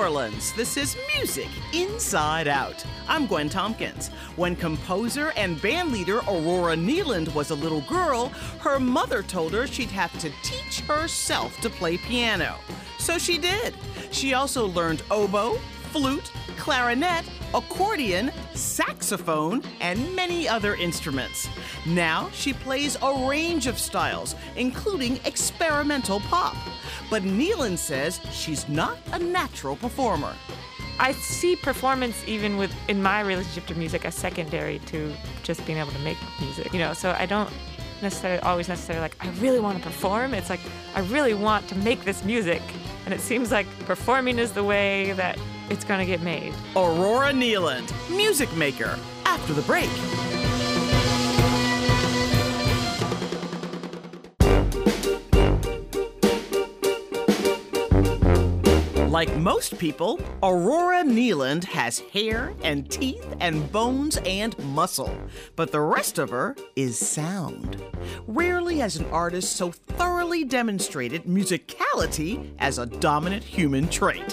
Orleans. This is Music Inside Out. I'm Gwen Tompkins. When composer and bandleader Aurora Nealand was a little girl, her mother told her she'd have to teach herself to play piano. So she did. She also learned oboe, flute, clarinet, accordion, saxophone, and many other instruments. Now she plays a range of styles, including experimental pop. But Nealand says she's not a natural performer. I see performance even in my relationship to music as secondary to just being able to make music, so I don't always necessarily like, I really want to perform. It's like, I really want to make this music. And it seems like performing is the way that it's going to get made. Aurora Nealand, music maker, after the break. Like most people, Aurora Nealand has hair and teeth and bones and muscle, but the rest of her is sound. Rarely has an artist so thoroughly demonstrated musicality as a dominant human trait.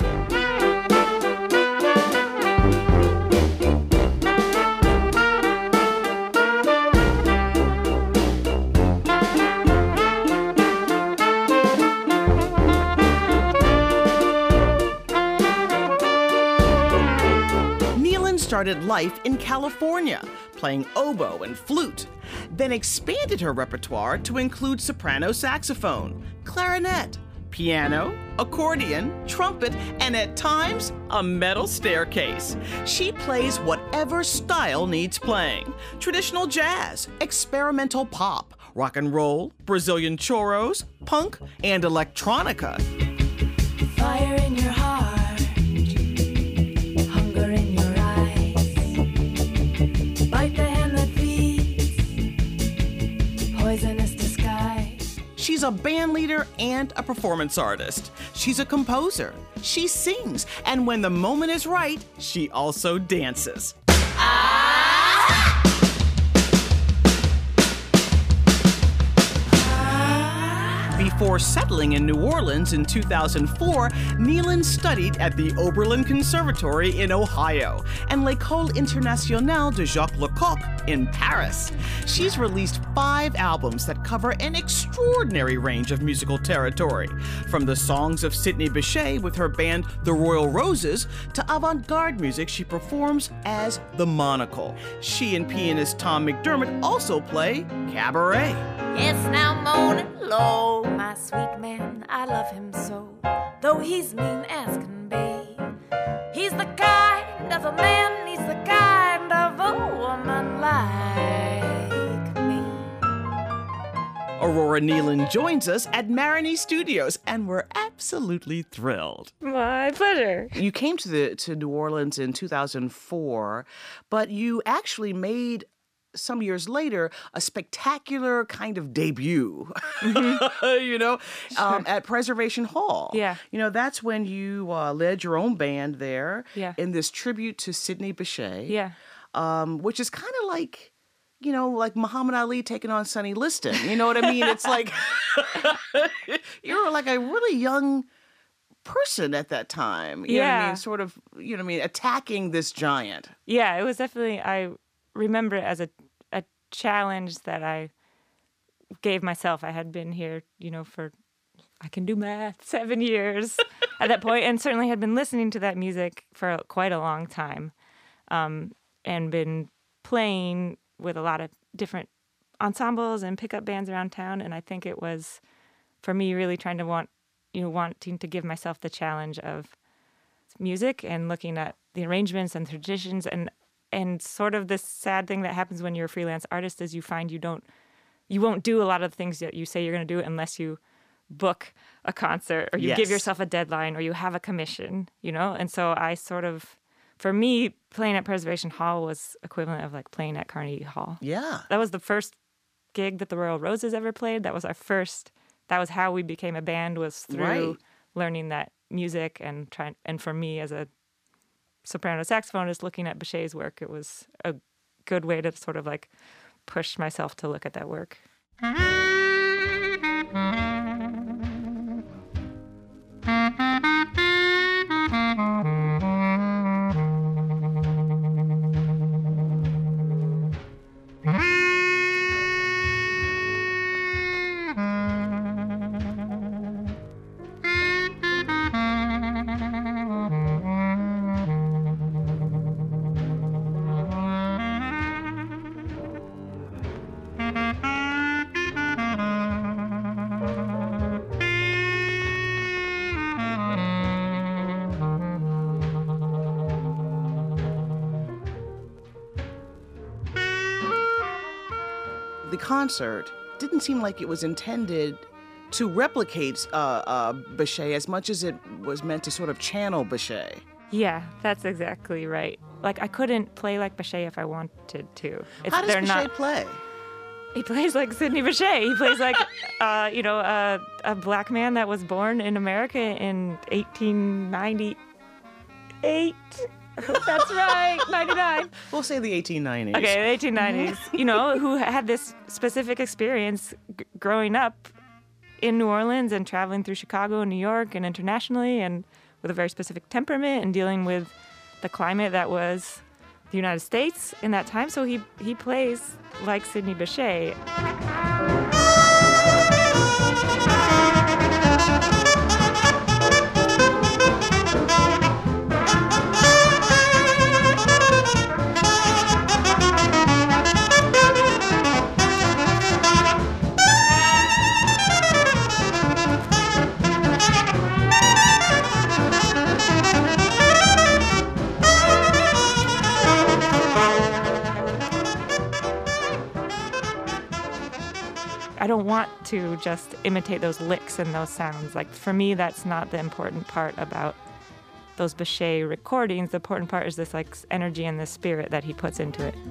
Started life in California, playing oboe and flute, then expanded her repertoire to include soprano saxophone, clarinet, piano, accordion, trumpet, and at times, a metal staircase. She plays whatever style needs playing: traditional jazz, experimental pop, rock and roll, Brazilian choros, punk, and electronica. Fire in your heart, hunger in your eyes, bite the hand that feeds, poisonous disguise. She's a bandleader and a performance artist. She's a composer. She sings, and when the moment is right, she also dances. Before settling in New Orleans in 2004, Nealand studied at the Oberlin Conservatory in Ohio and L'École Internationale de Jacques Lecoq in Paris. She's released 5 albums that cover an extraordinary range of musical territory, from the songs of Sidney Bechet with her band The Royal Roses to avant-garde music she performs as The Monocle. She and pianist Tom McDermott also play cabaret. Yes, now moaning low, my sweet man, I love him so. Though he's mean as can be, he's the kind of a man, he's the kind of a woman like me. Aurora Nealand joins us at Marigny Studios, and we're absolutely thrilled. My pleasure. You came to New Orleans in 2004, but you actually made, some years later, a spectacular kind of debut, at Preservation Hall. Yeah. That's when you led your own band there. Yeah. In this tribute to Sidney Bechet. Yeah. Which is kind of like, like Muhammad Ali taking on Sonny Liston. You know what I mean? It's like, you're like a really young person at that time. You know what I mean? Sort of, attacking this giant. Yeah, it was definitely, I remember it as a challenge that I gave myself. I had been here, for, I can do math, 7 years at that point, and certainly had been listening to that music for quite a long time, and been playing with a lot of different ensembles and pickup bands around town. And I think it was, for me, really trying to wanting to give myself the challenge of music and looking at the arrangements and traditions and sort of this sad thing that happens when you're a freelance artist is you find you won't do a lot of the things that you say you're going to do unless you book a concert or you give yourself a deadline or you have a commission, And so I sort of, for me, playing at Preservation Hall was equivalent of like playing at Carnegie Hall. Yeah. That was the first gig that the Royal Roses ever played. That was that was how we became a band, was through learning that music and for me as a soprano saxophonist looking at Bechet's work, it was a good way to sort of like push myself to look at that work. the concert didn't seem like it was intended to replicate Bechet as much as it was meant to sort of channel Bechet. Yeah, that's exactly right. Like, I couldn't play like Bechet if I wanted to. How does Bechet play? He plays like Sidney Bechet. He plays like, a black man that was born in America in 1898. That's right, 99. We'll say the 1890s. Okay, the 1890s. Who had this specific experience growing up in New Orleans and traveling through Chicago and New York and internationally, and with a very specific temperament and dealing with the climate that was the United States in that time. So he plays like Sidney Bechet. I don't want to just imitate those licks and those sounds. Like, for me, that's not the important part about those Bechet recordings. The important part is this, like, energy and the spirit that he puts into it.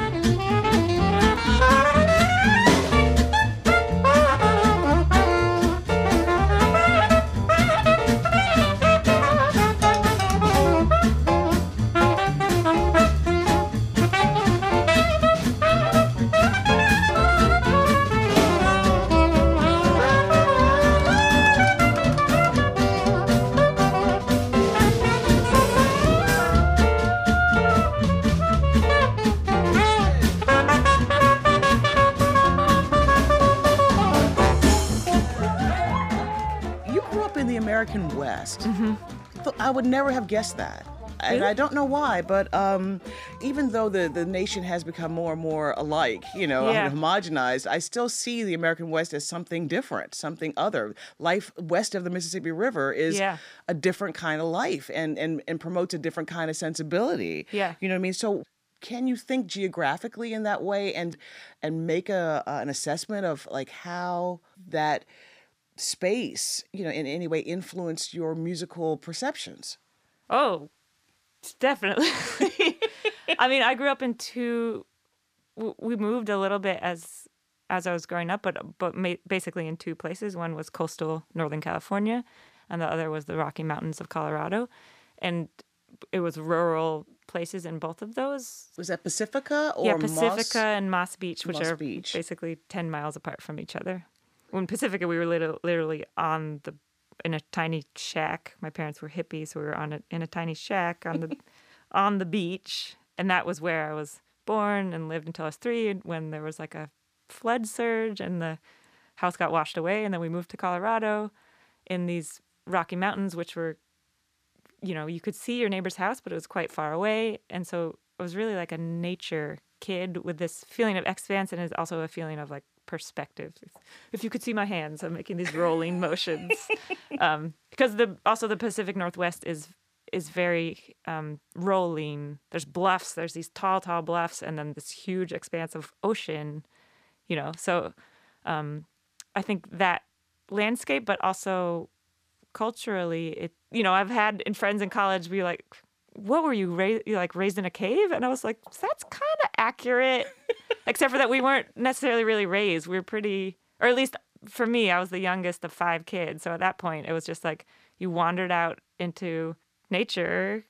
American West. Mm-hmm. I would never have guessed that. And Really? I don't know why, but even though the nation has become more and more alike, Yeah. homogenized, I still see the American West as something different, something other. Life west of the Mississippi River is Yeah. a different kind of life and promotes a different kind of sensibility. Yeah. You know what I mean? So can you think geographically in that way and make an assessment of like how that space, in any way influenced your musical perceptions? Oh, definitely. I mean, I grew up in we moved a little bit as I was growing up, but basically in two places. One was coastal Northern California, and the other was the Rocky Mountains of Colorado. And it was rural places in both of those. Was that Pacifica or Yeah, Pacifica Moss? and Moss Beach, which Moss are Beach. basically 10 miles apart from each other. In Pacifica, we were literally in a tiny shack. My parents were hippies, so we were in a tiny shack on the beach, and that was where I was born and lived until I was 3. When there was like a flood surge, and the house got washed away, and then we moved to Colorado, in these Rocky Mountains, which were, you could see your neighbor's house, but it was quite far away, and so I was really like a nature kid with this feeling of expanse, and is also a feeling of like perspective. If you could see my hands, I'm making these rolling motions, because the Pacific Northwest is very rolling. There's bluffs. There's these tall bluffs, and then this huge expanse of ocean. So I think that landscape, but also culturally, I've had friends in college be like, "What were you raised in a cave?" And I was like, "That's kind of accurate." Except for that we weren't necessarily really raised. We were pretty, or at least for me, I was the youngest of 5 kids. So at that point, it was just like you wandered out into nature,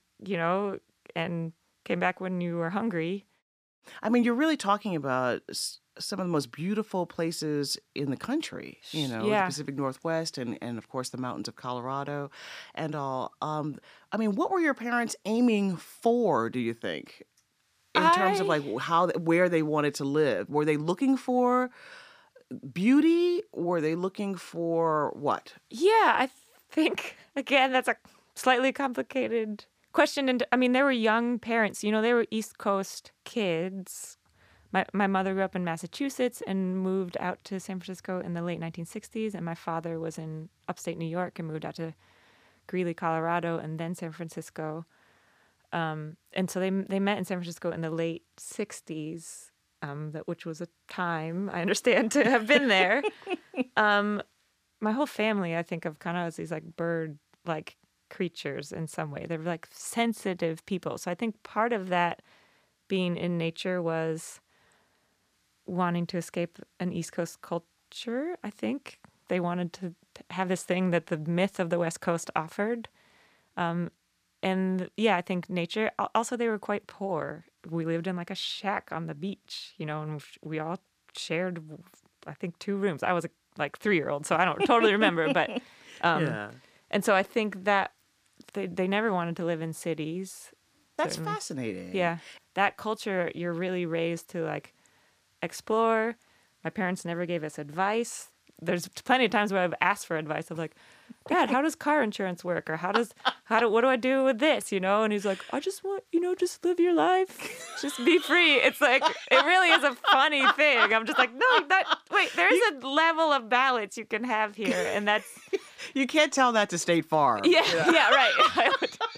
and came back when you were hungry. I mean, you're really talking about some of the most beautiful places in the country, Yeah. the Pacific Northwest and of course the mountains of Colorado and all. I mean, what were your parents aiming for, do you think? In terms of like where they wanted to live? Were they looking for beauty? Were they looking for what? Yeah, I think, again, that's a slightly complicated question. And I mean, they were young parents, they were East Coast kids. My mother grew up in Massachusetts and moved out to San Francisco in the late 1960s. And my father was in upstate New York and moved out to Greeley, Colorado, and then San Francisco. And so they met in San Francisco in the late 60s. which was a time, I understand, to have been there. My whole family, I think of kind of as these like bird-like creatures in some way. They're like sensitive people. So I think part of that being in nature was wanting to escape an East Coast culture, I think. They wanted to have this thing that the myth of the West Coast offered. And yeah, I think nature, also they were quite poor. We lived in like a shack on the beach, and we all shared, I think, 2 rooms. I was like 3-year-old, so I don't totally remember. But And so I think that they never wanted to live in cities. That's fascinating. Yeah. That culture, you're really raised to like explore. My parents never gave us advice. There's plenty of times where I've asked for advice. I'm like, Dad, how does car insurance work? Or what do I do with this? And he's like, I just want, just live your life. Just be free. It's like, it really is a funny thing. I'm just like, no, there is a level of balance you can have here. And that's. You can't tell that to State Farm. Yeah, right.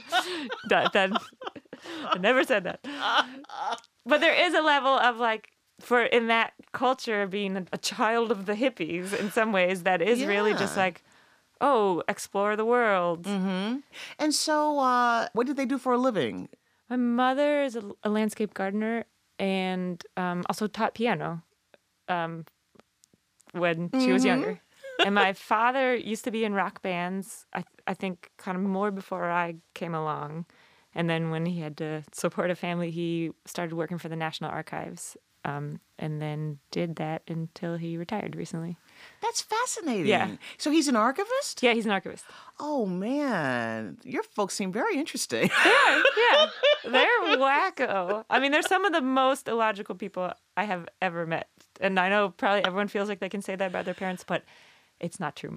I never said that. But there is a level of like, in that culture, being a child of the hippies in some ways, that is really just like, explore the world. Mm-hmm. And so what did they do for a living? My mother is a landscape gardener and also taught piano when she was younger. And my father used to be in rock bands, I think kind of more before I came along. And then when he had to support a family, he started working for the National Archives. And then did that until he retired recently. That's fascinating. Yeah. So he's an archivist? Yeah, he's an archivist. Oh, man. Your folks seem very interesting. Yeah. They're wacko. I mean, they're some of the most illogical people I have ever met. And I know probably everyone feels like they can say that about their parents, but it's not true.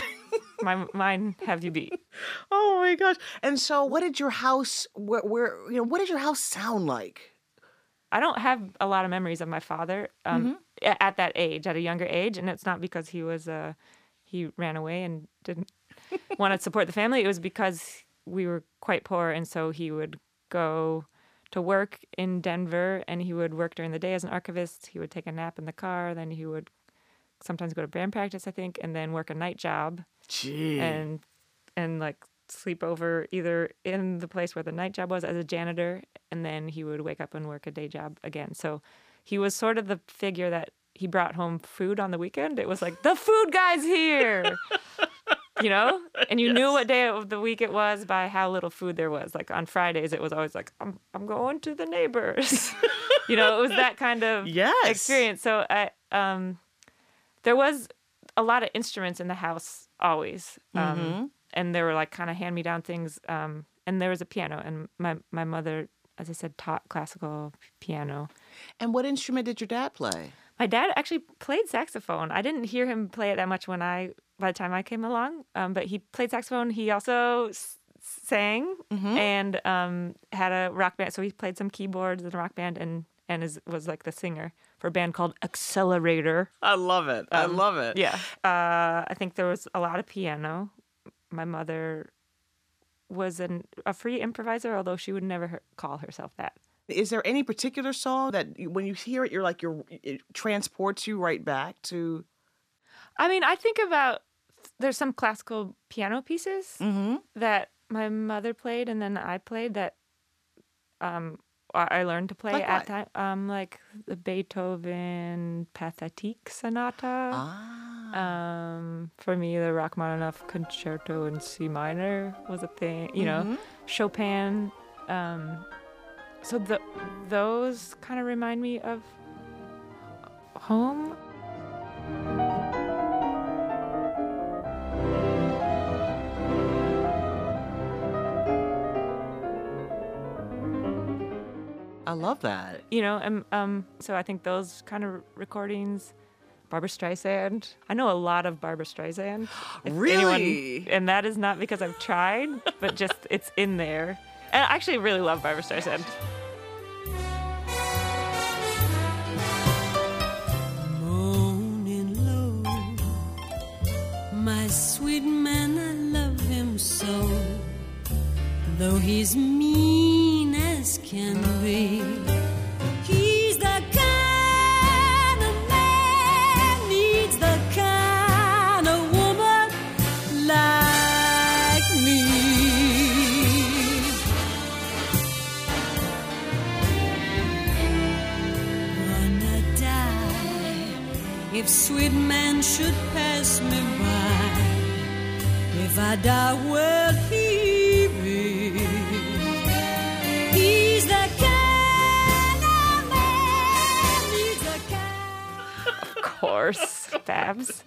Mine have you beat. Oh, my gosh. And so what did your house, what did your house sound like? I don't have a lot of memories of my father at that age, at a younger age, and it's not because he ran away and didn't want to support the family. It was because we were quite poor, and so he would go to work in Denver, and he would work during the day as an archivist. He would take a nap in the car, then he would sometimes go to band practice, I think, and then work a night job. Gee. And like sleep over either in the place where the night job was as a janitor, and then he would wake up and work a day job again. So he was sort of the figure that he brought home food on the weekend. It was like, the food guy's here, and you knew what day of the week it was by how little food there was. Like on Fridays, it was always like, I'm going to the neighbors. It was that kind of experience. So there was a lot of instruments in the house always. And there were like kind of hand-me-down things. And there was a piano. And my mother, as I said, taught classical piano. And what instrument did your dad play? My dad actually played saxophone. I didn't hear him play it that much by the time I came along. But he played saxophone. He also sang and had a rock band. So he played some keyboards in a rock band and was like the singer for a band called Accelerator. I love it. I love it. Yeah. I think there was a lot of piano. My mother was a free improviser, although she would never call herself that. Is there any particular song that when you hear it, it transports you right back to? I mean, I think about, there's some classical piano pieces that my mother played and then I played that I learned to play like at time. Like the Beethoven Pathétique Sonata. For me, the Rachmaninoff Concerto in C minor was a thing. Chopin. So those kind of remind me of home. I love that. So I think those kind of recordings, Barbra Streisand. I know a lot of Barbra Streisand. Really? And that is not because I've tried, but just it's in there. And I actually really love Barbra Streisand. Moaning low, my sweet man, I love him so. Though he's mean as can be, he's the kind if sweet man should pass me by, if I die, will he be? He's the kind of man, he's the kind. Of course, Babs.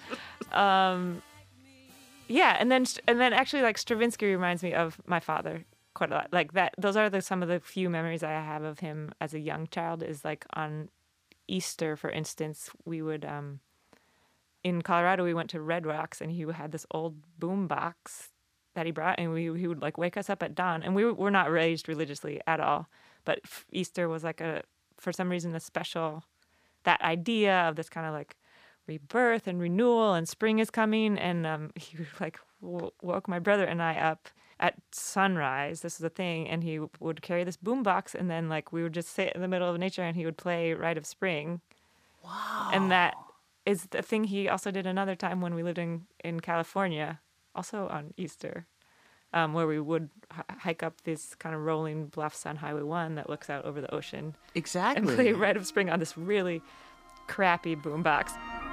Yeah, and then actually, like, Stravinsky reminds me of my father quite a lot. Like that, those are some of the few memories I have of him as a young child. Is like on Easter, for instance, we would in Colorado we went to Red Rocks, and he had this old boom box that he brought, and he would like wake us up at dawn, and we were not raised religiously at all, but Easter was like for some reason a special, that idea of this kind of like rebirth and renewal and spring is coming, and he like woke my brother and I up at sunrise. This is a thing, and he would carry this boombox, and then like we would just sit in the middle of nature, and he would play Rite of Spring. Wow! And that is the thing he also did another time when we lived in California, also on Easter, where we would hike up these kind of rolling bluffs on Highway 1 that looks out over the ocean. Exactly. And play Rite of Spring on this really crappy boombox.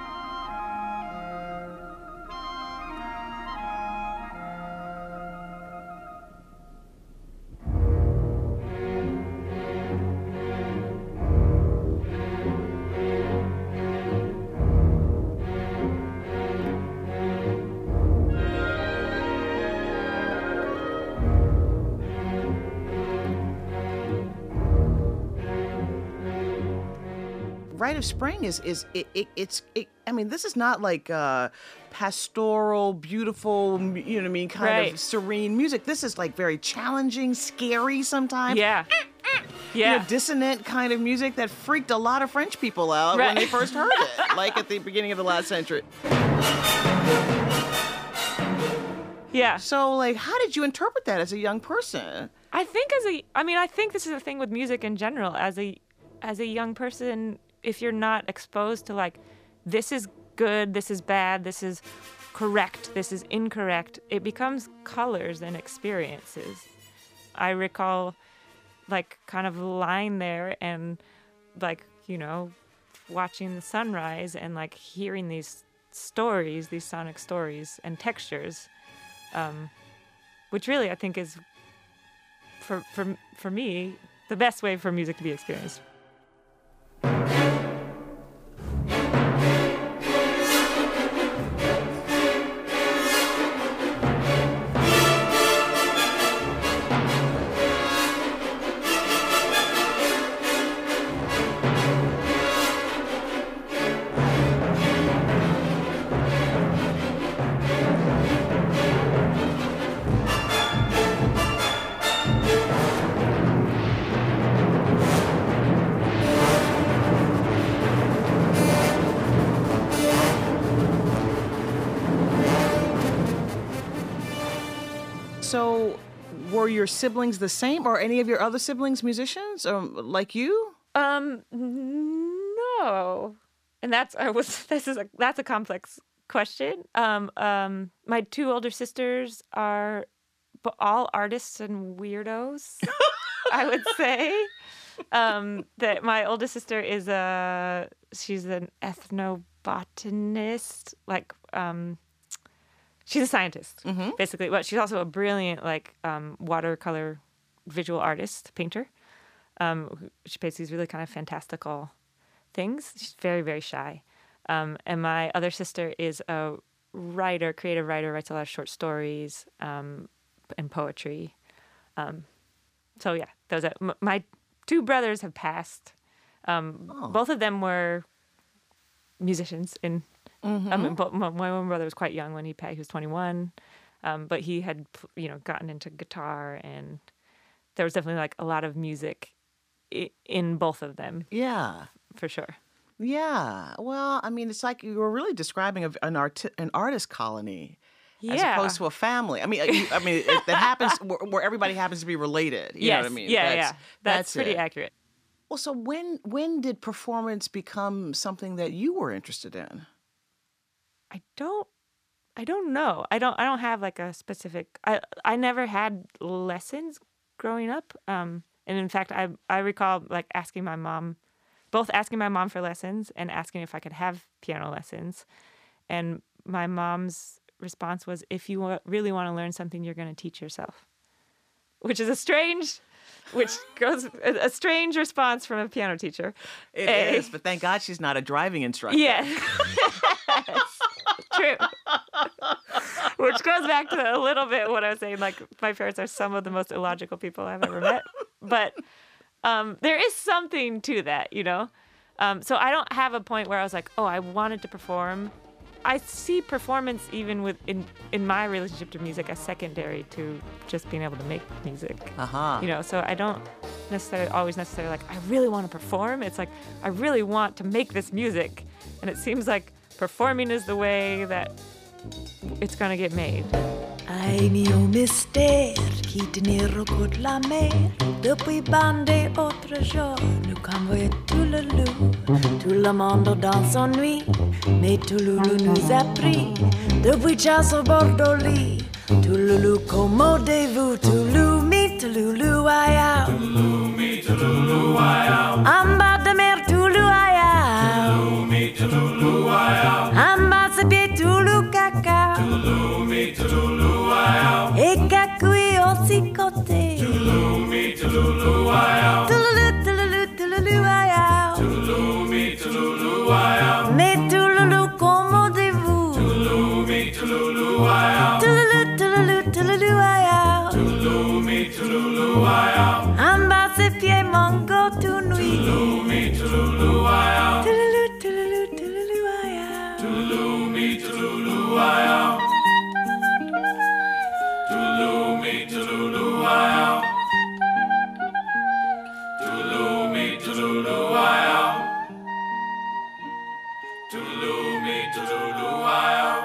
Rite of Spring it's I mean, this is not like pastoral, beautiful, you know what I mean, kind of serene music. This is like very challenging, scary sometimes. Yeah. You know, dissonant kind of music that freaked a lot of French people out when they first heard it, like at the beginning of the last century. Yeah. So, like, how did you interpret that as a young person? I think I think this is a thing with music in general. As a young person, if you're not exposed to like, this is good, this is bad, this is correct, this is incorrect, it becomes colors and experiences. I recall like kind of lying there and like, you know, watching the sunrise and like hearing these stories, these sonic stories and textures, which really I think is for me the best way for music to be experienced. So, were your siblings the same, or any of your other siblings musicians, like you? No. And that's a complex question. My two older sisters are all artists and weirdos, I would say. That my oldest sister is she's an ethnobotanist, like she's a scientist, basically, but she's also a brilliant like watercolor visual artist, painter. She paints these really kind of fantastical things. She's very, very shy. And my other sister is a writer, creative writer, writes a lot of short stories and poetry. So yeah, those are my two brothers have passed. Both of them were musicians. I mean, my one brother was quite young when he passed. He was 21, but he had gotten into guitar, and there was definitely like a lot of music in both of them. Yeah, for sure. Yeah. Well, I mean, it's like you were really describing an artist colony. As opposed to a family. I mean, that happens where everybody happens to be related. You know what I mean? Yeah, that's pretty accurate. Well, so when did performance become something that you were interested in? I don't know. I don't have like a specific. I never had lessons growing up. And in fact, I recall like asking my mom both asking my mom for lessons and asking if I could have piano lessons. And my mom's response was, if you really want to learn something, you're going to teach yourself, which is a strange response from a piano teacher. It is, but thank God she's not a driving instructor. Yeah. True. Which goes back to a little bit what I was saying, like, my parents are some of the most illogical people I've ever met. But there is something to that, you know? So I don't have a point where I was like, oh, I wanted to perform. I see performance even in my relationship to music as secondary to just being able to make music. You know, so I don't always necessarily like, I really want to perform. It's like, I really want to make this music. And it seems like performing is the way that it's going to get made. Ai mio mister, qui tenir au coup de la mer. Depuis bandé autre jour, nous convoyons tout le loup. Tout le monde dans son nuit, mais Touloulou nous a pris. Depuis chasse au bord de lit, Touloulou, commodez-vous. Touloulou, mi Touloulou, aïe. Touloulou, mi Touloulou, aïe. En bas de mer, Touloulou, aïe. Touloulou, mi Touloulou, aïe. En bas de pied, Touloulou, caca. Touloulou, mi Touloulou, aïe. Et cacouille aussi côté. Touloulou, mi Touloulou, aïe. Touloulou, Touloulou, Touloulou, aïe. Touloulou, mi Touloulou, aïe. Mais Touloulou, commodez-vous. Touloulou, mi Touloulou, aïe. Touloulou, Touloulou, Touloulou, aïe. Touloulou, mi Touloulou, aïe. En bas ses pieds, mon go tout nuit. Touloulou, mi Touloulou, aïe. Touloulou, Touloulou, Touloulou, aïe. Touloulou, mi Touloulou, aïe. Touloulou, mi Touloulou, aïe. Touloulou, mi Touloulou, aïe. Touloulou, mi Touloulou, aïe.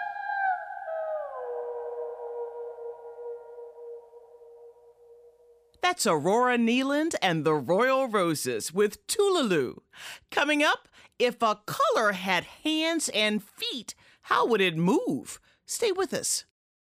That's Aurora Nealand and the Royal Roses with Touloulou. Coming up, if a color had hands and feet, how would it move? Stay with us.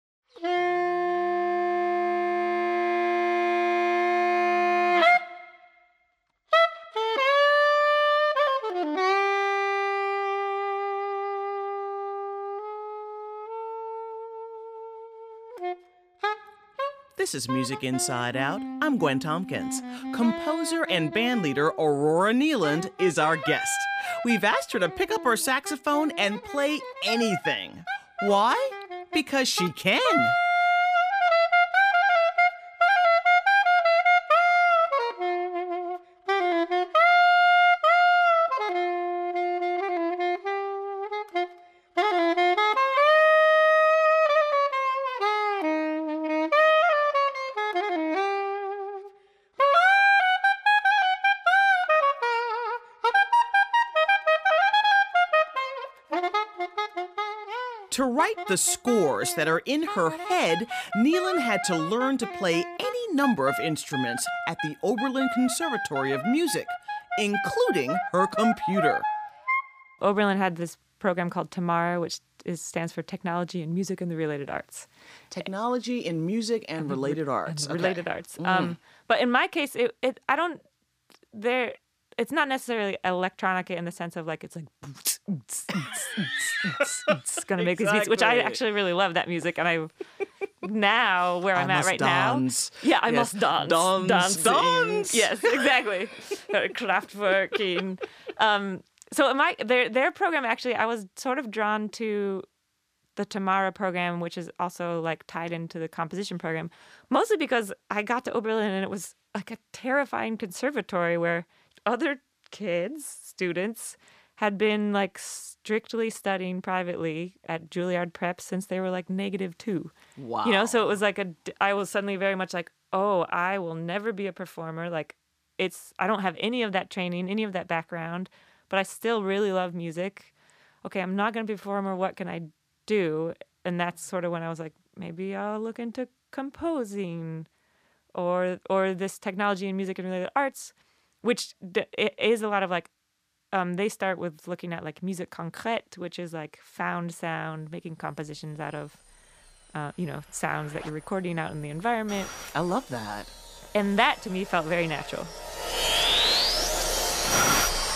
This is Music Inside Out. I'm Gwen Tompkins. Composer and bandleader Aurora Nealand is our guest. We've asked her to pick up her saxophone and play anything. Why? Because she can. To write the scores that are in her head, Nealand had to learn to play any number of instruments at the Oberlin Conservatory of Music, including her computer. Oberlin had this program called TAMARA, which stands for Technology in Music and the Related Arts. Technology in Music and Related Arts. Related arts. But in my case, it's not necessarily electronica in the sense of like, it's like, it's going to make these beats, which I actually really love that music. And I'm at right dance. Now. Yeah, I must dance. Dance. Yes, exactly. Kraftwerking. So their program, actually, I was sort of drawn to the TAMARA program, which is also like tied into the composition program, mostly because I got to Oberlin and it was like a terrifying conservatory where other students, had been like strictly studying privately at Juilliard Prep since they were like -2. Wow. You know, so it was like I was suddenly very much like, oh, I will never be a performer. Like I don't have any of that training, any of that background, but I still really love music. Okay, I'm not going to be a performer. What can I do? And that's sort of when I was like, maybe I'll look into composing or this technology in music and related arts, which is a lot of like, they start with looking at like musique concrète, which is like found sound, making compositions out of, sounds that you're recording out in the environment. I love that. And that to me felt very natural.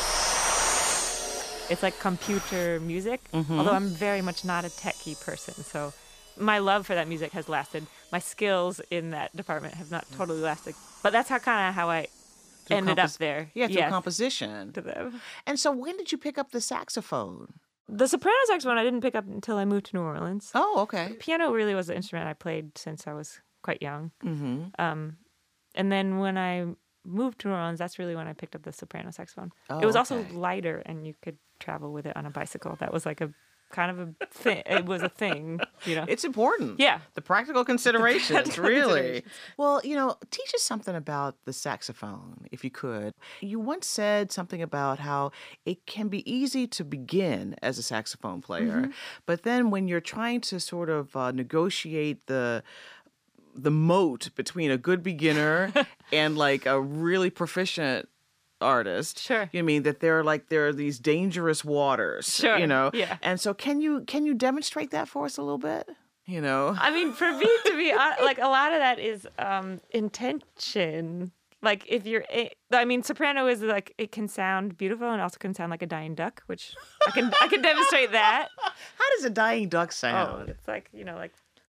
It's like computer music, although I'm very much not a techie person. So my love for that music has lasted. My skills in that department have not totally lasted. But that's how I ended up there. Yeah, through composition. To them. And so when did you pick up the saxophone? The soprano saxophone I didn't pick up until I moved to New Orleans. Oh, okay. Piano really was the instrument I played since I was quite young. Mm-hmm. And then when I moved to New Orleans, that's really when I picked up the soprano saxophone. Oh, it was also okay. lighter, and you could travel with it on a bicycle. That was like a kind of a thing. It was a thing, you know. It's important. Yeah. The practical considerations, practical really. considerations. Well, teach us something about the saxophone, if you could. You once said something about how it can be easy to begin as a saxophone player, but then when you're trying to sort of negotiate the moat between a good beginner and like a really proficient artist. Sure. You mean that there are these dangerous waters. Sure. Yeah. And so can you demonstrate that for us a little bit? I mean, for me to be honest, like a lot of that is intention. Like if soprano is like, it can sound beautiful and also can sound like a dying duck, which I can demonstrate that. How does a dying duck Oh, sound? it's like, like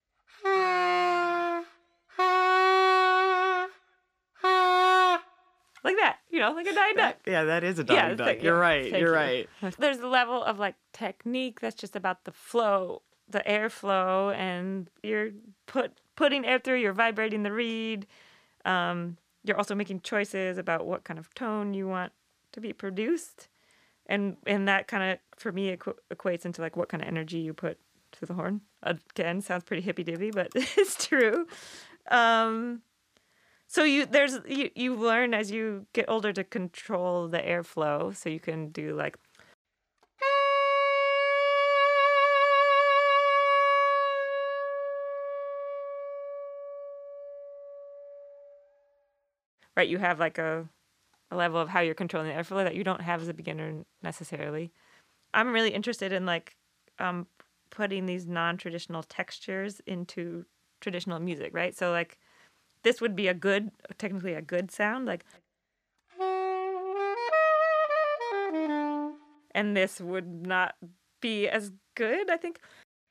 like that, like a dying duck. Yeah, that is a dying duck. Like, You're right. thank You're you. right. There's the level of like technique that's just about the flow, the airflow, and you're putting air through. You're vibrating the reed. You're also making choices about what kind of tone you want to be produced, and that kind of for me equates into like what kind of energy you put to the horn. Again, sounds pretty hippy dippy, but it's true. So you learn as you get older to control the airflow, so you can do like right. You have like a level of how you're controlling the airflow that you don't have as a beginner necessarily. I'm really interested in like putting these non-traditional textures into traditional music, right? So like this would be technically a good sound, like, and this would not be as good, I think.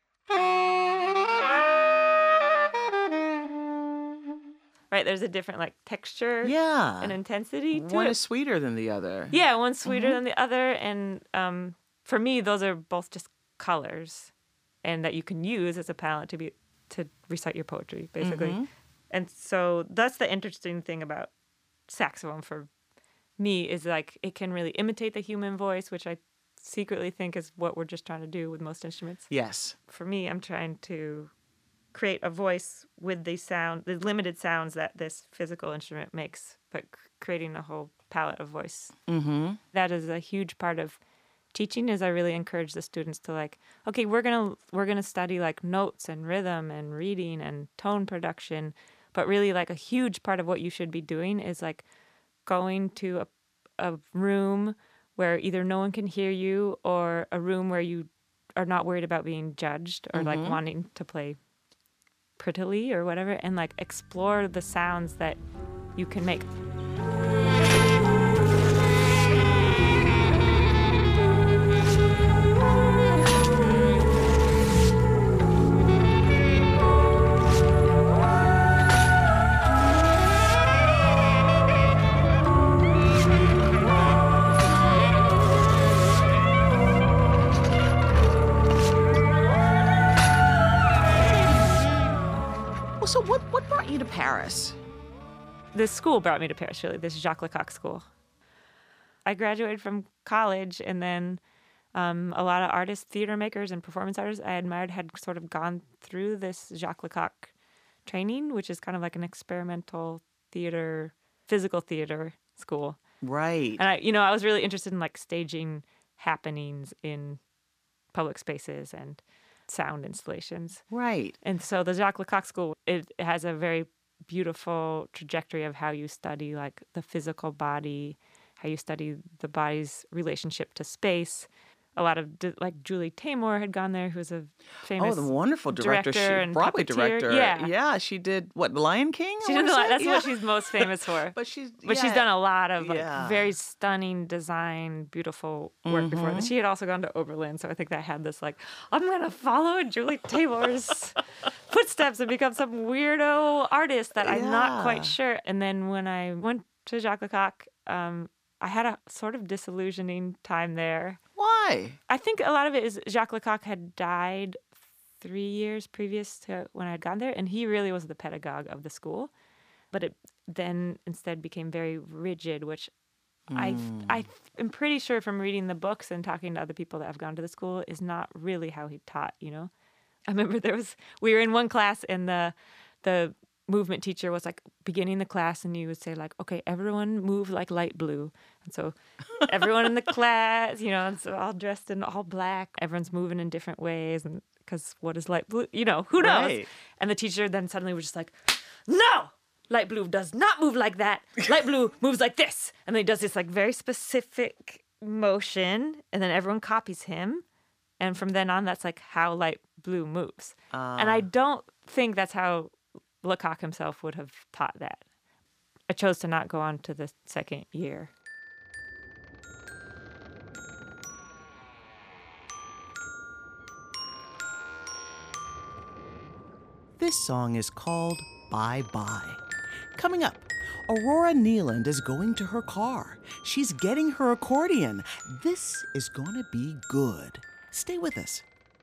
Right, there's a different like texture Yeah. and intensity to One it. is sweeter than the other. Yeah, one's sweeter than the other, and for me, those are both just colors, and that you can use as a palette to recite your poetry, basically. And so that's the interesting thing about saxophone for me is like it can really imitate the human voice, which I secretly think is what we're just trying to do with most instruments. Yes. For me, I'm trying to create a voice with the limited sounds that this physical instrument makes, but creating a whole palette of voice. Mm-hmm. That is a huge part of teaching. Is I really encourage the students to like, okay, we're gonna study like notes and rhythm and reading and tone production, but really like a huge part of what you should be doing is like going to a room where either no one can hear you or a room where you are not worried about being judged or like wanting to play prettily or whatever, and like explore the sounds that you can make. So what brought you to Paris? This school brought me to Paris, really, this Jacques Lecoq school. I graduated from college, and then a lot of artists, theater makers, and performance artists I admired had sort of gone through this Jacques Lecoq training, which is kind of like an experimental theater, physical theater school. Right. And I was really interested in like staging happenings in public spaces and sound installations. Right. And so the Jacques Lecoq School, it has a very beautiful trajectory of how you study like the physical body, how you study the body's relationship to space, a lot of like Julie Taymor had gone there, who's a famous the wonderful director, and Broadway puppeteer. director. Yeah, She did what, The Lion King? She did that's what she's most famous for. But she's done a lot of like, very stunning design, beautiful work before this. She had also gone to Oberlin, so I think that had this like, I'm gonna follow Julie Taymor's footsteps and become some weirdo artist that I'm not quite sure. And then when I went to Jacques Lecoq, I had a sort of disillusioning time there. Why? I think a lot of it is Jacques Lecoq had died 3 years previous to when I had gone there, and he really was the pedagogue of the school. But it then instead became very rigid, which I am pretty sure from reading the books and talking to other people that have gone to the school is not really how he taught, you know? I remember we were in one class and the movement teacher was like beginning the class and you would say like, okay, everyone move like light blue. And so everyone in the class, you know, and so all dressed in all black, everyone's moving in different ways. And because what is light blue? You know, who knows? Right. And the teacher then suddenly was just like, no, light blue does not move like that. Light blue moves like this. And then he does this like very specific motion and then everyone copies him. And from then on, that's like how light blue moves. And I don't think that's how Lecoq himself would have taught that. I chose to not go on to the second year. This song is called Bye Bye. Coming up, Aurora Nealand is going to her car. She's getting her accordion. This is going to be good. Stay with us.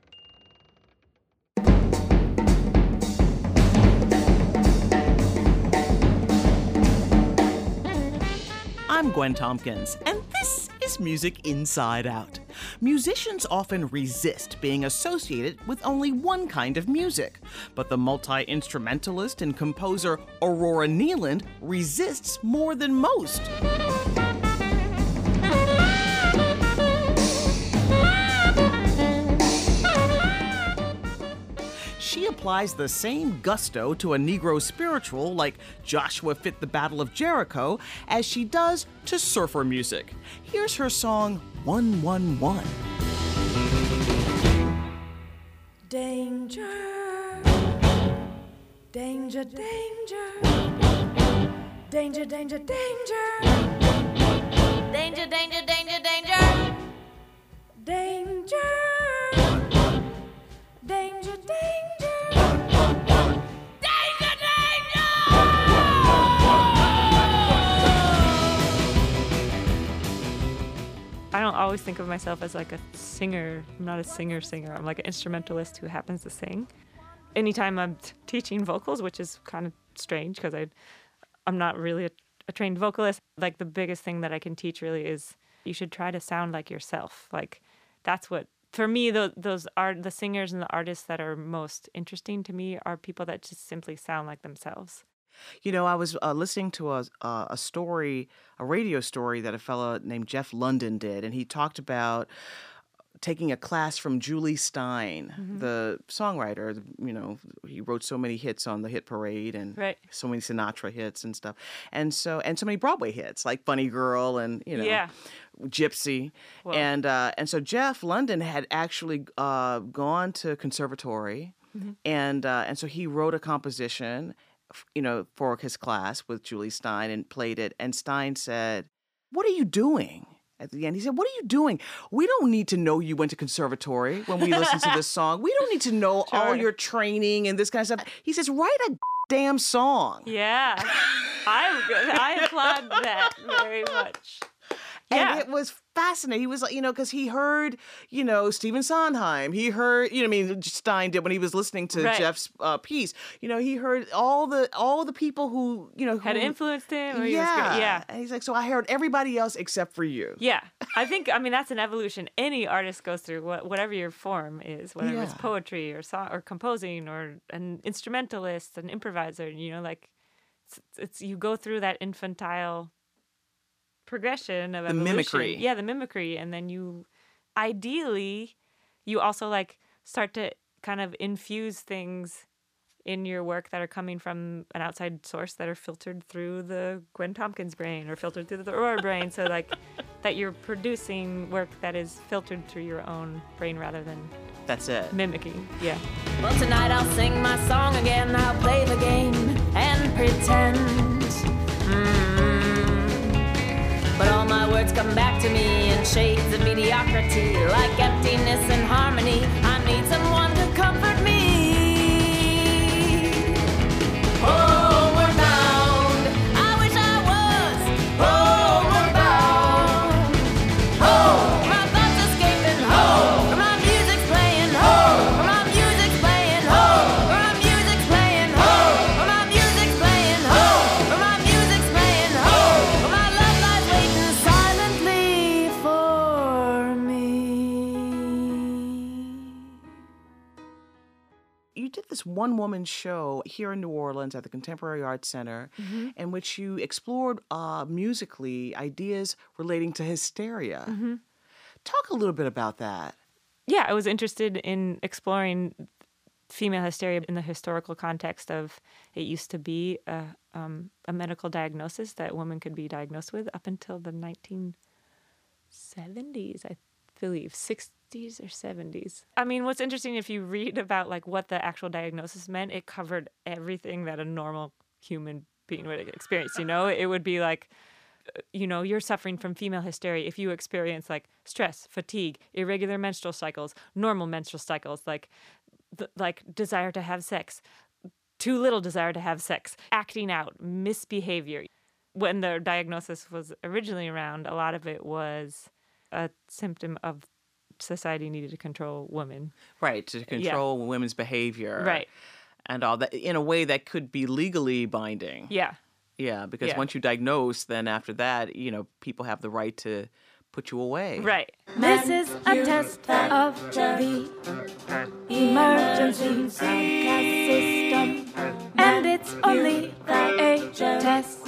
I'm Gwen Tompkins, and this is Music Inside Out. Musicians often resist being associated with only one kind of music, but the multi-instrumentalist and composer Aurora Nealand resists more than most. She applies the same gusto to a Negro spiritual like Joshua Fit the Battle of Jericho as she does to surfer music. Here's her song 111. Danger, danger, danger, danger, danger, danger, danger, danger, danger, danger, danger, danger, danger. I don't always think of myself as like a singer. I'm not a singer. I'm like an instrumentalist who happens to sing. Anytime I'm teaching vocals, which is kind of strange because I'm not really a trained vocalist, like the biggest thing that I can teach really is you should try to sound like yourself. Like that's what, for me, those are the singers and the artists that are most interesting to me are people that just simply sound like themselves. You know, I was listening to a story, a radio story that a fellow named Jeff London did, and he talked about taking a class from Julie Stein, the songwriter. You know, he wrote so many hits on the Hit Parade and so many Sinatra hits and stuff, and so many Broadway hits like Funny Girl and Gypsy. Whoa. And so Jeff London had actually gone to conservatory, and so he wrote a composition, you know, for his class with Julie Stein and played it. And Stein said, "What are you doing?" At the end, he said, "What are you doing? We don't need to know you went to conservatory when we listen to this song. We don't need to know all your training and this kind of stuff." He says, "Write a damn song." Yeah, I applaud that very much. And it was fascinating. He was like, you know, because he heard, you know, Stephen Sondheim. He heard, you know, I mean, Stein did when he was listening to Jeff's piece. You know, he heard all the people who, you know, had influenced him. Or he was great. Yeah. And he's like, so I heard everybody else except for you. Yeah. I think, I mean, that's an evolution any artist goes through, whatever your form is, whether it's poetry or song or composing or an instrumentalist, an improviser, you know, like it's you go through that infantile progression of evolution. The mimicry. Yeah, the mimicry. And then you also like start to kind of infuse things in your work that are coming from an outside source that are filtered through the Gwen Tompkins brain or filtered through the Aurora brain. So like that you're producing work that is filtered through your own brain rather than That's it. mimicking. Yeah. Well, tonight I'll sing my song again. I'll play the game and pretend. But all my words come back to me in shades of mediocrity, like emptiness and harmony. I need someone to comfort me. Homeward bound, I wish I was homeward bound. Home, where my thoughts escaping. Home, where my music's playing. Home, where my music's playing. Home, where my music's playing. Home, where my music's playing. Home, where my music's playing. Home, where my love lies waiting silently for me. You did this one-woman show here in New Orleans at the Contemporary Arts Center in which you explored musically ideas relating to hysteria. Talk a little bit about that. Yeah, I was interested in exploring female hysteria in the historical context of it used to be a medical diagnosis that women could be diagnosed with up until the 1970s, I believe, 60s or 70s. I mean, what's interesting, if you read about like what the actual diagnosis meant, it covered everything that a normal human being would experience. It would be like, you're suffering from female hysteria if you experience like stress, fatigue, irregular menstrual cycles, normal menstrual cycles, like desire to have sex, too little desire to have sex, acting out, misbehavior. When the diagnosis was originally around, a lot of it was a symptom of society needed to control women. Right, to control women's behavior. Right. And all that in a way that could be legally binding. Yeah. Yeah, because once you diagnose, then after that, people have the right to put you away. Right. This is a test of the emergency broadcast system, and it's only a test.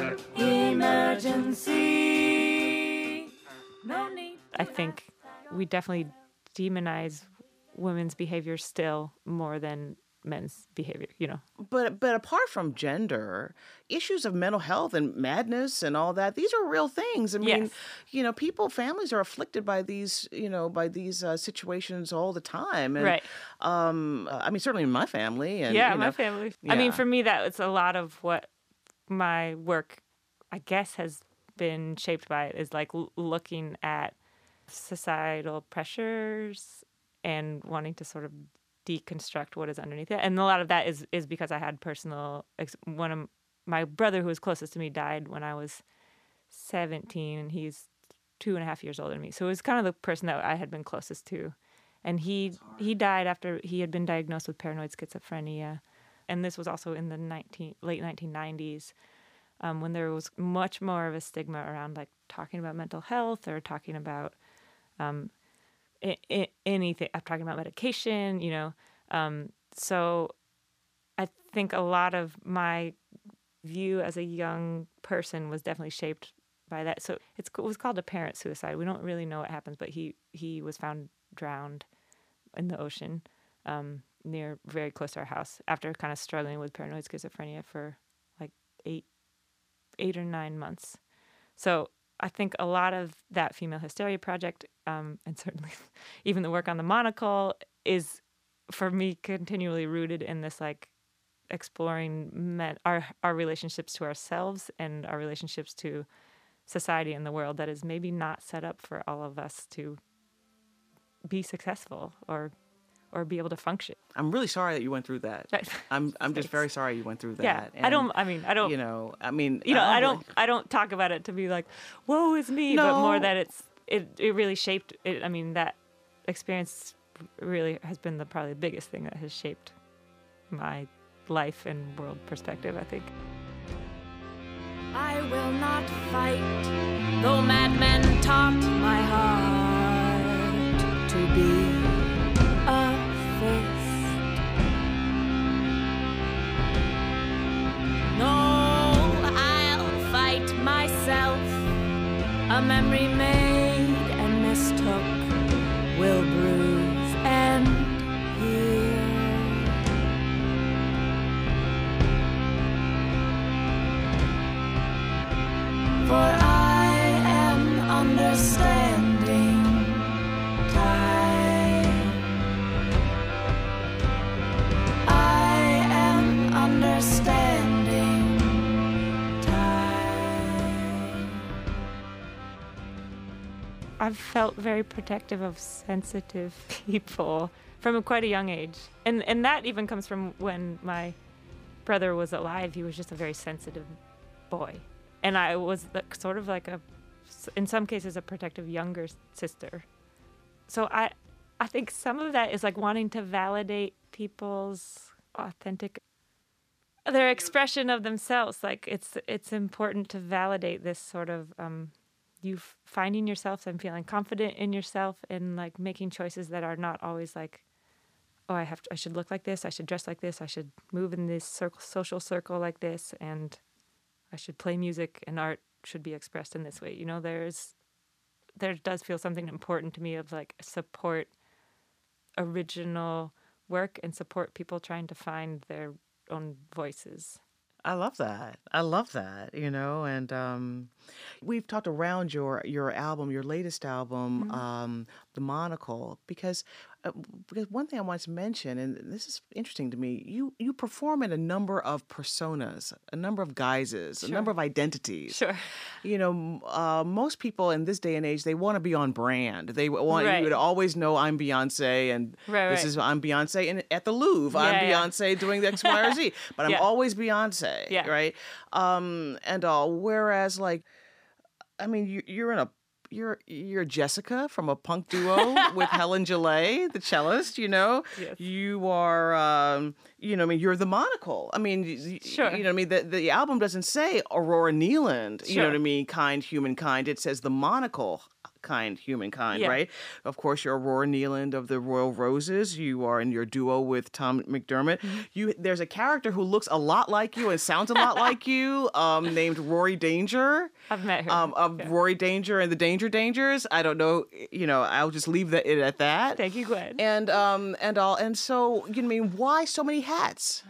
Emergency. No need. I think we definitely demonize women's behavior still more than men's behavior, But apart from gender, issues of mental health and madness and all that, these are real things. I mean, Yes. families are afflicted by these, situations all the time. And, Right. I mean, certainly in my family. And, my family. I mean, yeah. for me, it's a lot of what my work, I guess, has been shaped by it is like looking at societal pressures and wanting to sort of deconstruct what is underneath it. And a lot of that is because I had personal, one of my brother who was closest to me died when I was 17, and he's 2.5 years older than me. So it was kind of the person that I had been closest to. And he died after he had been diagnosed with paranoid schizophrenia. And this was also in the late 1990s, when there was much more of a stigma around like talking about mental health or talking about anything. I'm talking about medication, So I think a lot of my view as a young person was definitely shaped by that. So it was called apparent suicide. We don't really know what happens, but he was found drowned in the ocean very close to our house after kind of struggling with paranoid schizophrenia for like 8 or 9 months. So I think a lot of that female hysteria project, and certainly even the work on the monocle, is for me continually rooted in this like exploring our relationships to ourselves and our relationships to society and the world that is maybe not set up for all of us to be successful or be able to function. I'm really sorry that you went through that. I'm just very sorry you went through that. Yeah, And, I don't. I don't talk about it to be like, "Woe is me," but more that it really shaped it. I mean, that experience really has been probably the biggest thing that has shaped my life and world perspective, I think. I will not fight, though madmen taught my heart to be a fist. No, I'll fight myself. A memory made and mistook will bruise and heal. I've felt very protective of sensitive people from quite a young age. And that even comes from when my brother was alive. He was just a very sensitive boy. And I was sort of like in some cases, a protective younger sister. So I think some of that is like wanting to validate people's their expression of themselves. Like it's important to validate this sort of you finding yourself and feeling confident in yourself and like making choices that are not always like, oh, I should look like this, I should dress like this, I should move in this social circle like this, and I should play music and art should be expressed in this way. You know, there does feel something important to me of like support original work and support people trying to find their own voices. I love that. And we've talked around your album, your latest album, The Monocle, because one thing I wanted to mention, and this is interesting to me, you perform in a number of personas, a number of guises, Sure. a number of identities. Sure. You know, most people in this day and age, they want to be on brand. They want Right. you to always know I'm Beyonce, and I'm Beyonce at the Louvre. I'm Beyonce doing the X, Y, or Z, but I'm always Beyonce, right? Whereas, like, I mean, you're Jessica from a punk duo with Helen Gillet, the cellist, you know? Yes. You are, you're the Monocle. I mean, Sure. The album doesn't say Aurora Nealand, you know Sure. what I mean? Kind, humankind. It says the Monocle. Kind, humankind, Yeah. right? Of course, you're Aurora Nealand of the Royal Roses. You are in your duo with Tom McDermott. Mm-hmm. There's a character who looks a lot like you and sounds a lot like you, named Rory Danger. I've met her. Rory Danger and the Dangers. I don't know. I'll just leave it at that. Thank you, Gwen. And so why so many hats?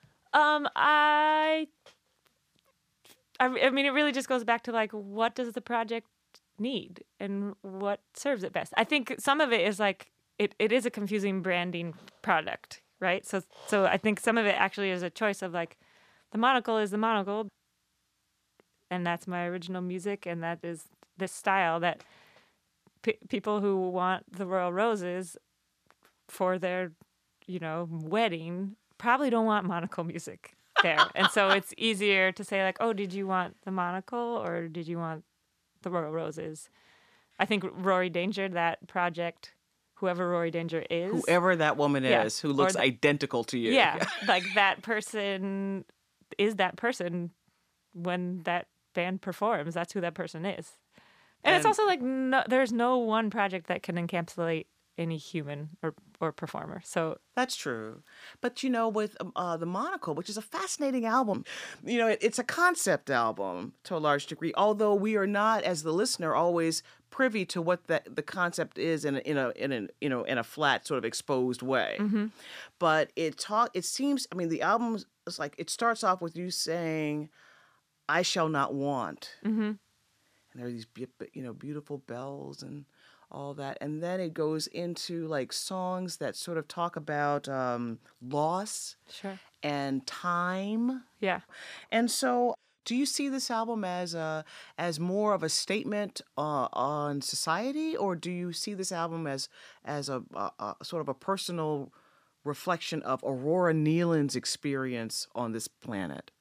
I mean, it really just goes back to like, what does the project need and what serves it best? I think some of it is like it is a confusing branding product, right? So I think some of it actually is a choice of like, the monocle is the monocle, and that's my original music, and that is this style that people who want the Royal Roses for their wedding probably don't want monocle music there. And so it's easier to say like, oh, did you want the monocle or did you want the Royal Roses? I think Rory Danger, that project, whoever Rory Danger is. Whoever that woman is who looks identical to you. Yeah, like that person is that person when that band performs. That's who that person is. And it's also like there's no one project that can encapsulate any human or performer. So that's true. But with The Monocle, which is a fascinating album, it's a concept album to a large degree, although we are not, as the listener, always privy to what the concept is in a flat sort of exposed way. Mm-hmm. But it seems, I mean, the album is like, it starts off with you saying, "I shall not want." Mm-hmm. And there are these beautiful bells and all that. And then it goes into like songs that sort of talk about loss Sure. and time. Yeah. And so do you see this album as more of a statement on society, or do you see this album as a sort of a personal reflection of Aurora Nealand's experience on this planet?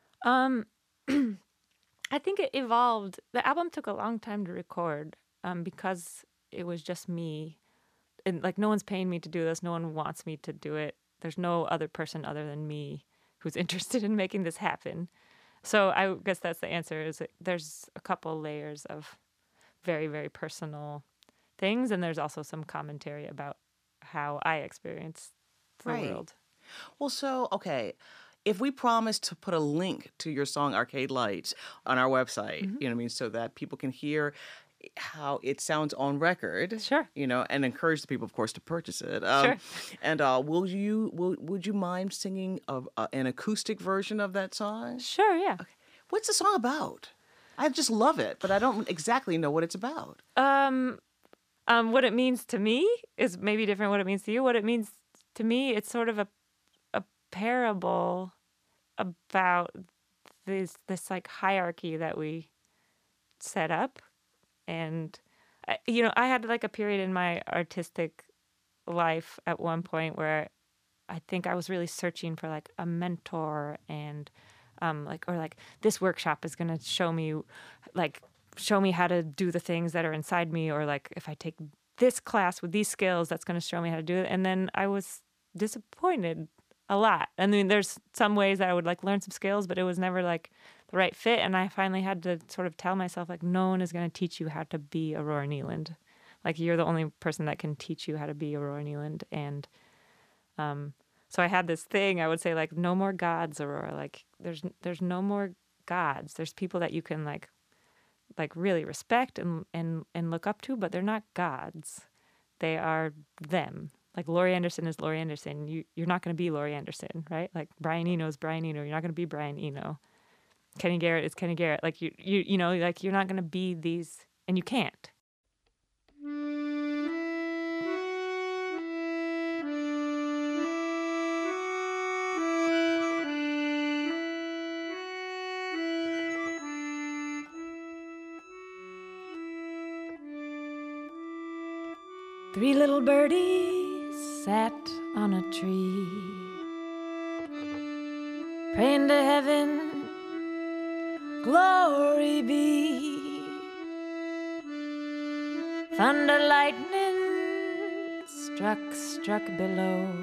I think it evolved. The album took a long time to record because it was just me. And like, no one's paying me to do this. No one wants me to do it. There's no other person other than me who's interested in making this happen. So I guess that's the answer, is there's a couple layers of very, very personal things. And there's also some commentary about how I experience the world. Well, so, okay. If we promise to put a link to your song Arcade Lights on our website, you know what I mean, so that people can hear how it sounds on record, Sure, and encourage the people, of course, to purchase it. Sure. And would you mind singing an acoustic version of that song? Sure, yeah. Okay. What's the song about? I just love it, but I don't exactly know what it's about. What it means to me is maybe different. What it means to you, what it means to me, it's sort of a parable about this like hierarchy that we set up, and I had like a period in my artistic life at one point where I think I was really searching for like a mentor and like this workshop is going to show me how to do the things that are inside me, or like if I take this class with these skills, that's going to show me how to do it. And then I was disappointed a lot. I mean, there's some ways that I would like learn some skills, but it was never like the right fit. And I finally had to sort of tell myself, like, no one is going to teach you how to be Aurora Nealand. Like, you're the only person that can teach you how to be Aurora Nealand. And so I had this thing, I would say, like, no more gods, Aurora. Like, there's no more gods. There's people that you can like really respect and look up to, but they're not gods. They are them. Like, Laurie Anderson is Laurie Anderson. You're not going to be Laurie Anderson, right? Like, Brian Eno is Brian Eno. You're not going to be Brian Eno. Kenny Garrett is Kenny Garrett. Like, you know, like, you're not going to be these, and you can't. Three little birdies sat on a tree, praying to heaven, glory be. Thunder, lightning struck below.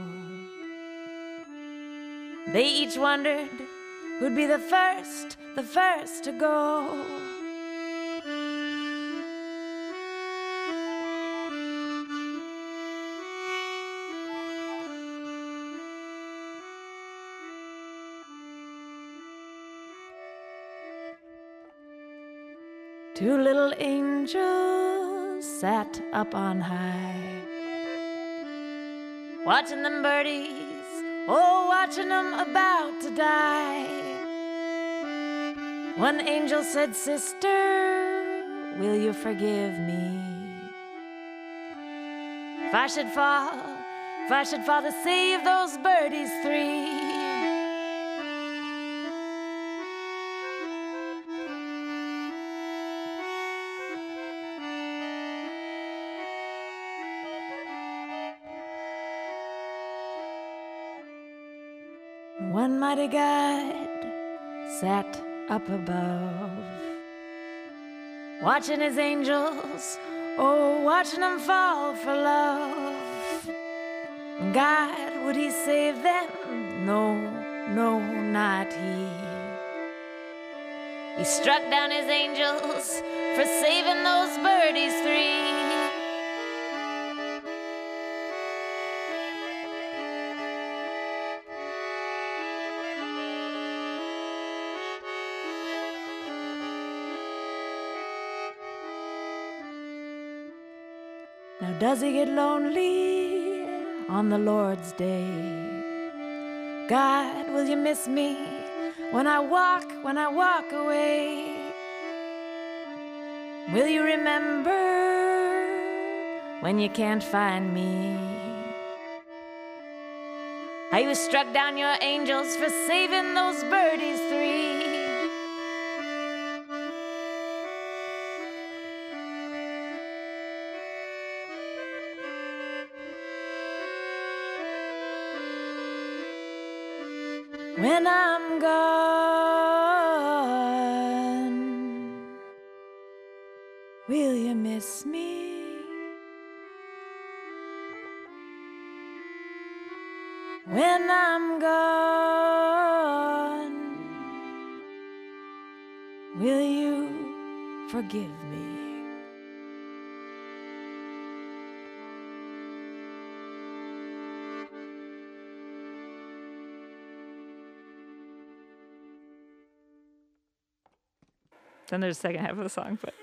They each wondered who'd be the first to go. Two little angels sat up on high, watching them birdies, watching them about to die. One angel said, "Sister, will you forgive me? If I should fall to save those birdies three." One mighty God sat up above, watching his angels, watching them fall for love. God, would he save them? No, not he. He struck down his angels for saving those birdies three. Now does he get lonely on the Lord's day? God, will you miss me when I walk away? Will you remember when you can't find me? How you struck down your angels for saving those birdies three? When I'm gone, will you miss me? When I'm gone, will you forgive me? Then there's the second half of the song, but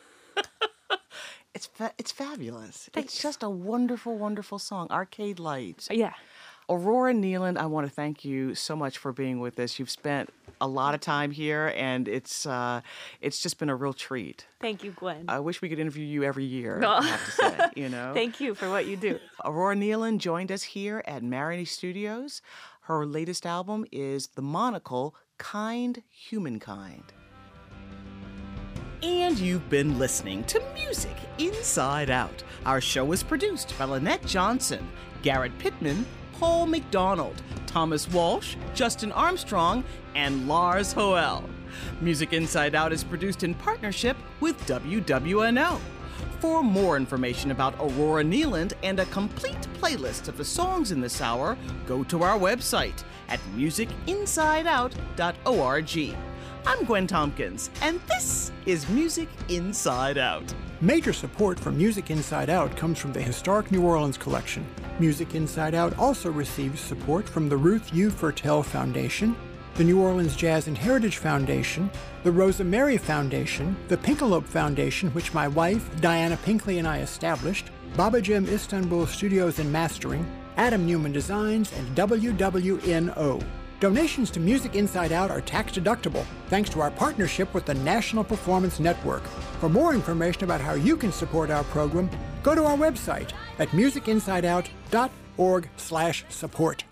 It's fabulous. Thanks. It's just a wonderful, wonderful song. Arcade Lights. yeah. Aurora Nealand, I want to thank you so much for being with us. You've spent a lot of time here, and it's just been a real treat. Thank you, Gwen. I wish we could interview you every year, I have to say, you know. Thank you for what you do. Aurora Nealand joined us here at Maroney Studios. Her latest album is the monocle Kind Humankind. And you've been listening to Music Inside Out. Our show is produced by Lynette Johnson, Garrett Pittman, Paul McDonald, Thomas Walsh, Justin Armstrong, and Lars Hoel. Music Inside Out is produced in partnership with WWNO. For more information about Aurora Nealand and a complete playlist of the songs in this hour, go to our website at musicinsideout.org. I'm Gwen Tompkins, and this is Music Inside Out. Major support for Music Inside Out comes from the Historic New Orleans Collection. Music Inside Out also receives support from the Ruth U. Fertel Foundation, the New Orleans Jazz and Heritage Foundation, the Rosa Mary Foundation, the Pinkalope Foundation, which my wife, Diana Pinkley, and I established, Baba Jim Istanbul Studios and Mastering, Adam Newman Designs, and WWNO. Donations to Music Inside Out are tax-deductible, thanks to our partnership with the National Performance Network. For more information about how you can support our program, go to our website at musicinsideout.org/support.